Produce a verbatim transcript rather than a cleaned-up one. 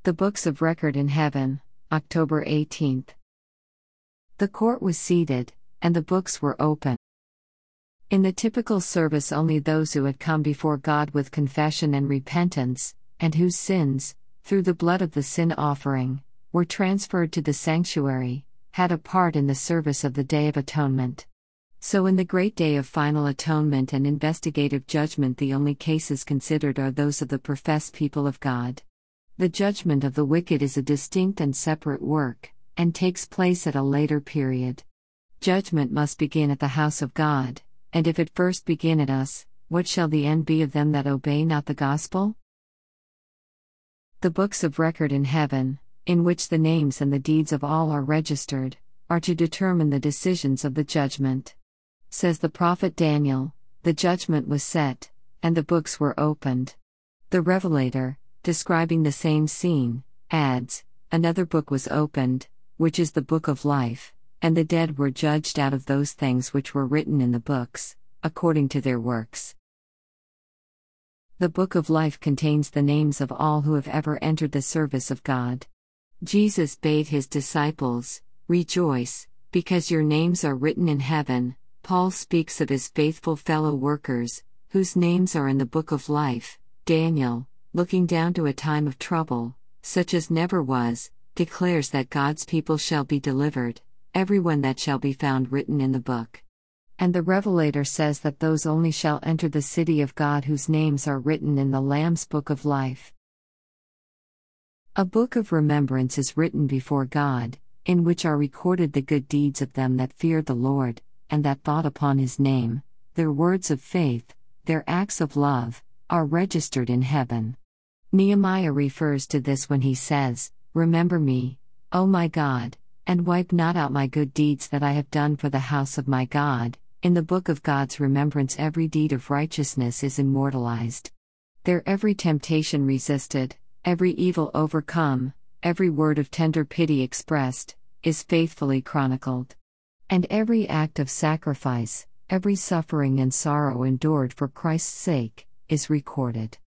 The Books of Record in Heaven, October eighteenth. The court was seated, and the books were open. In the typical service, only those who had come before God with confession and repentance, and whose sins, through the blood of the sin offering, were transferred to the sanctuary, had a part in the service of the Day of Atonement. So in the great day of final atonement and investigative judgment, the only cases considered are those of the professed people of God. The judgment of the wicked is a distinct and separate work, and takes place at a later period. Judgment must begin at the house of God, and if it first begin at us, what shall the end be of them that obey not the gospel? The books of record in heaven, in which the names and the deeds of all are registered, are to determine the decisions of the judgment. Says the prophet Daniel, the judgment was set, and the books were opened. The Revelator, describing the same scene, adds, another book was opened, which is the book of life, and the dead were judged out of those things which were written in the books, according to their works. The book of life contains the names of all who have ever entered the service of God. Jesus bade his disciples, "Rejoice, because your names are written in heaven." Paul speaks of his faithful fellow workers, whose names are in the book of life. Daniel, looking down to a time of trouble, such as never was, declares that God's people shall be delivered, everyone that shall be found written in the book. And the Revelator says that those only shall enter the city of God whose names are written in the Lamb's book of life. A book of remembrance is written before God, in which are recorded the good deeds of them that fear the Lord, and that thought upon his name. Their words of faith, their acts of love, are registered in heaven. Nehemiah refers to this when he says, "Remember me, O my God, and wipe not out my good deeds that I have done for the house of my God." In the book of God's remembrance, every deed of righteousness is immortalized. There every temptation resisted, every evil overcome, every word of tender pity expressed, is faithfully chronicled. And every act of sacrifice, every suffering and sorrow endured for Christ's sake, is recorded.